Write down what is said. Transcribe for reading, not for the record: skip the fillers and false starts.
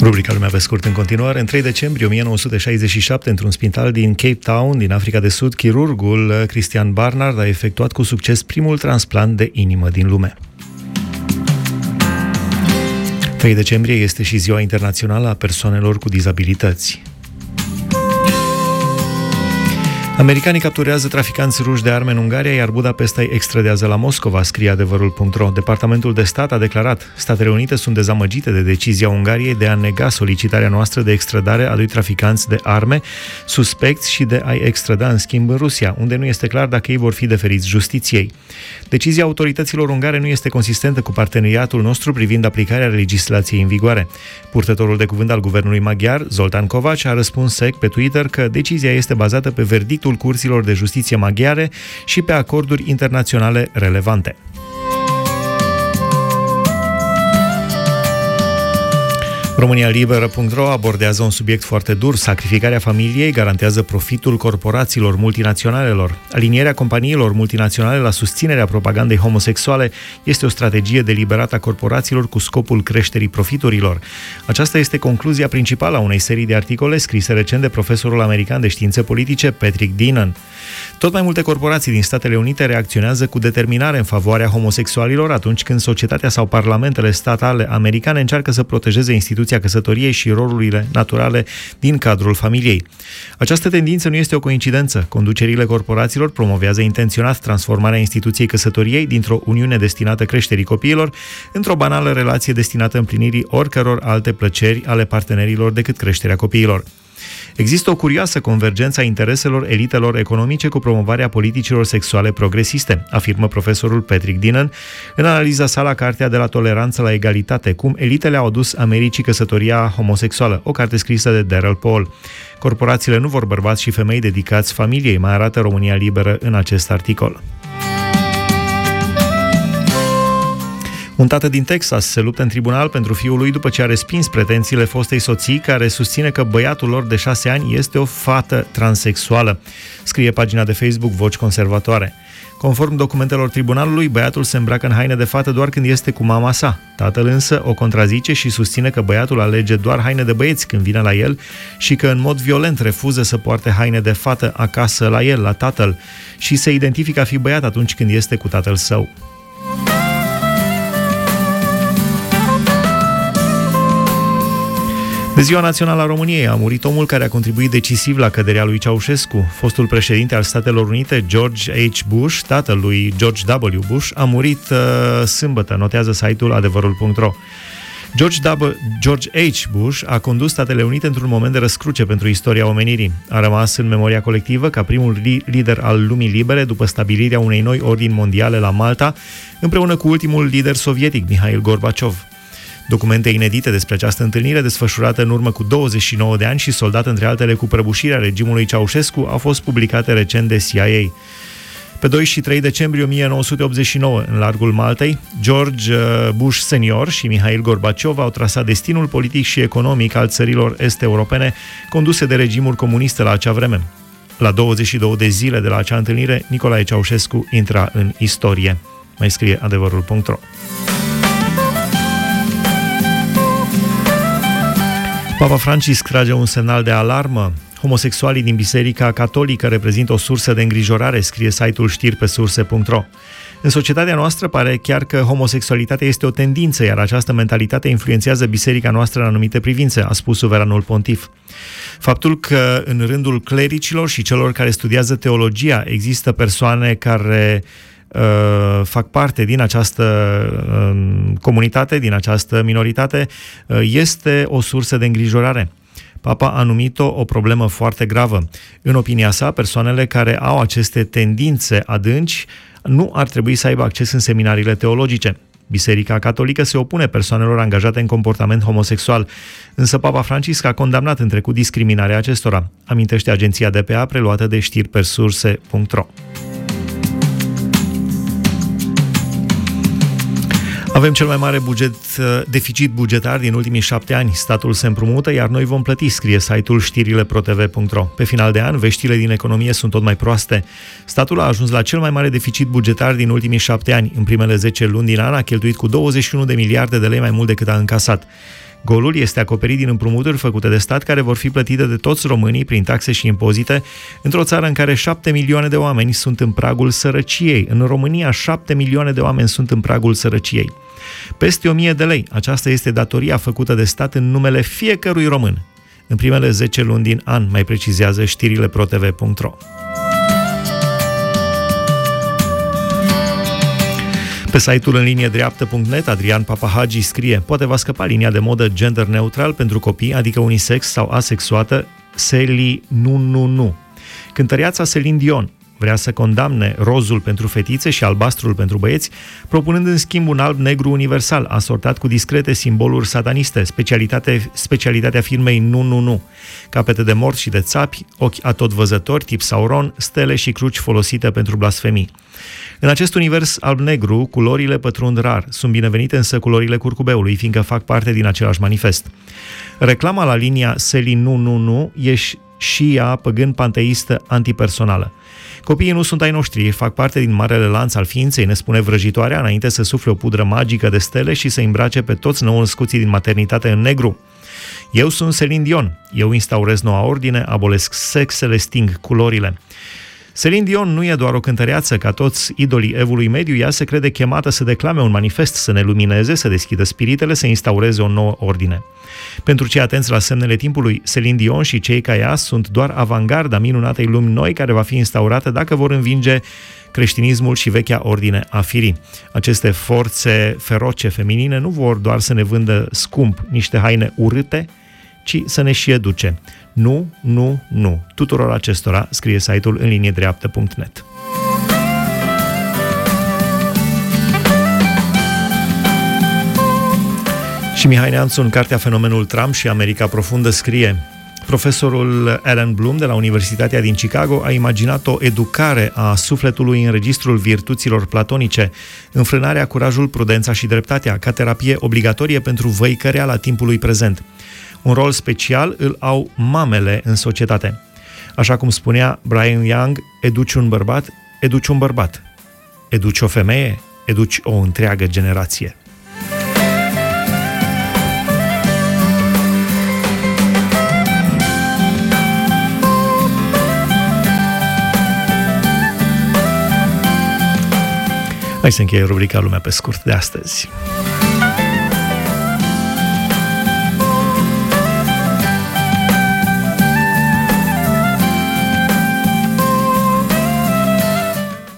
Rubrica Lumea pe scurt în continuare. În 3 decembrie 1967, într-un spital din Cape Town, din Africa de Sud, chirurgul Christian Barnard a efectuat cu succes primul transplant de inimă din lume. 3 decembrie este și Ziua Internațională a Persoanelor cu Dizabilități. Americanii capturează traficanți ruși de arme în Ungaria, iar Budapesta îi extradează la Moscova, scrie adevărul.ro. Departamentul de stat a declarat: Statele Unite sunt dezamăgite de decizia Ungariei de a nega solicitarea noastră de extradare a 2 traficanți de arme suspecți și de a-i extrada în schimb în Rusia, unde nu este clar dacă ei vor fi deferiți justiției. Decizia autorităților ungare nu este consistentă cu parteneriatul nostru privind aplicarea legislației în vigoare. Purtătorul de cuvânt al guvernului maghiar, Zoltán Kovács, a răspuns sec pe Twitter că decizia este bazată pe verdictul curților de justiție maghiare și pe acorduri internaționale relevante. RomâniaLiberă.ro abordează un subiect foarte dur. Sacrificarea familiei garantează profitul corporațiilor multinaționalelor. Alinierea companiilor multinaționale la susținerea propagandei homosexuale este o strategie deliberată a corporațiilor cu scopul creșterii profiturilor. Aceasta este concluzia principală a unei serii de articole scrise recent de profesorul american de științe politice Patrick Deneen. Tot mai multe corporații din Statele Unite reacționează cu determinare în favoarea homosexualilor atunci când societatea sau parlamentele statale americane încearcă să protejeze instituția căsătoriei și rolurile naturale din cadrul familiei. Această tendință nu este o coincidență. Conducerile corporațiilor promovează intenționat transformarea instituției căsătoriei dintr-o uniune destinată creșterii copiilor într-o banală relație destinată împlinirii oricăror alte plăceri ale partenerilor decât creșterea copiilor. Există o curioasă convergență a intereselor elitelor economice cu promovarea politicilor sexuale progresiste, afirmă profesorul Patrick Deneen în analiza sa la cartea De la toleranță la egalitate, cum elitele au adus Americii căsătoria homosexuală, o carte scrisă de Daryl Paul. Corporațiile nu vor bărbați și femei dedicați familiei, mai arată România Liberă în acest articol. Un tată din Texas se luptă în tribunal pentru fiul lui după ce a respins pretențiile fostei soții, care susține că băiatul lor de 6 ani este o fată transexuală, scrie pagina de Facebook Voci Conservatoare. Conform documentelor tribunalului, băiatul se îmbracă în haine de fată doar când este cu mama sa. Tatăl însă o contrazice și susține că băiatul alege doar haine de băieți când vine la el și că în mod violent refuză să poarte haine de fată acasă la el, la tatăl, și se identifică a fi băiat atunci când este cu tatăl său. De Ziua Națională a României a murit omul care a contribuit decisiv la căderea lui Ceaușescu. Fostul președinte al Statelor Unite, George H. Bush, tatăl lui George W. Bush, a murit sâmbătă, notează site-ul adevărul.ro. George H. Bush a condus Statele Unite într-un moment de răscruce pentru istoria omenirii. A rămas în memoria colectivă ca primul lider al lumii libere după stabilirea unei noi ordini mondiale la Malta, împreună cu ultimul lider sovietic, Mihail Gorbaciov. Documente inedite despre această întâlnire, desfășurată în urmă cu 29 de ani și soldată între altele cu prăbușirea regimului Ceaușescu, au fost publicate recent de CIA. Pe 2 și 3 decembrie 1989, în largul Maltei, George Bush senior și Mihail Gorbaciov au trasat destinul politic și economic al țărilor est-europene conduse de regimuri comuniste la acea vreme. La 22 de zile de la acea întâlnire, Nicolae Ceaușescu intra în istorie, mai scrie adevărul.ro. Papa Francisc trage un semnal de alarmă. Homosexualii din Biserica Catolică reprezintă o sursă de îngrijorare, scrie site-ul știripesurse.ro. În societatea noastră pare chiar că homosexualitatea este o tendință, iar această mentalitate influențează biserica noastră în anumite privințe, a spus suveranul pontif. Faptul că în rândul clericilor și celor care studiază teologia există persoane care fac parte din această comunitate, din această minoritate, este o sursă de îngrijorare. Papa a numit-o o problemă foarte gravă. În opinia sa, persoanele care au aceste tendințe adânci nu ar trebui să aibă acces în seminariile teologice. Biserica Catolică se opune persoanelor angajate în comportament homosexual, însă Papa Francisc a condamnat în trecut discriminarea acestora, amintește agenția DPA preluată de știripesurse.ro. Avem cel mai mare deficit bugetar din ultimii 7 ani. Statul se împrumută, iar noi vom plăti, scrie site-ul știrileprotv.ro. Pe final de an, veștile din economie sunt tot mai proaste. Statul a ajuns la cel mai mare deficit bugetar din ultimii 7 ani. În primele 10 luni din an a cheltuit cu 21 de miliarde de lei mai mult decât a încasat. Golul este acoperit din împrumuturi făcute de stat care vor fi plătite de toți românii prin taxe și impozite într-o țară în care 7 milioane de oameni sunt în pragul sărăciei. În România 7 milioane de oameni sunt în pragul sărăciei. Peste 1000 de lei. Aceasta este datoria făcută de stat în numele fiecărui român. În primele 10 luni din an, mai precizează știrile protv.ro. Pe site-ul înliniedreaptă.net, Adrian Papahagi scrie: poate va scăpa linia de modă gender neutral pentru copii, adică unisex sau asexuată, Seli nu. Cântăreața Celine Dion vrea să condamne rozul pentru fetițe și albastrul pentru băieți, propunând în schimb un alb-negru universal, asortat cu discrete simboluri sataniste, specialitatea firmei Nu. Capete de morți și de țapi, ochi atotvăzători tip Sauron, stele și cruci folosite pentru blasfemii. În acest univers alb-negru, culorile pătrund rar. Sunt binevenite însă culorile curcubeului, fiindcă fac parte din același manifest. Reclama la linia Seli Nu e și ea păgân panteistă antipersonală. Copiii nu sunt ai noștri, fac parte din marele lanț al ființei, ne spune vrăjitoarea, înainte să sufle o pudră magică de stele și să îmbrace pe toți nou-născuții din maternitate în negru. Eu sunt Celine Dion, eu instaurez noua ordine, abolesc sexele, sting culorile. Celine Dion nu e doar o cântăreață ca toți idolii evului mediu, ea se crede chemată să declame un manifest, să ne lumineze, să deschidă spiritele, să instaureze o nouă ordine. Pentru cei atenți la semnele timpului, Celine Dion și cei ca ea sunt doar avangarda minunatei lumi noi care va fi instaurată dacă vor învinge creștinismul și vechea ordine a firii. Aceste forțe feroce feminine nu vor doar să ne vândă scump niște haine urâte, ci să ne și educe. Nu. Tuturor acestora, scrie site-ul înliniedreaptă.net. Și Mihai Neamțu, în cartea Fenomenul Trump și America Profundă, scrie: profesorul Alan Bloom de la Universitatea din Chicago a imaginat o educare a sufletului în registrul virtuților platonice, înfrânarea, curajul, prudența și dreptatea, ca terapie obligatorie pentru văicăreala timpului prezent. Un rol special îl au mamele în societate. Așa cum spunea Brian Young, educi un bărbat, educi un bărbat. Educi o femeie, educi o întreagă generație. Hai să încheie rubrica Lumea pe scurt de astăzi.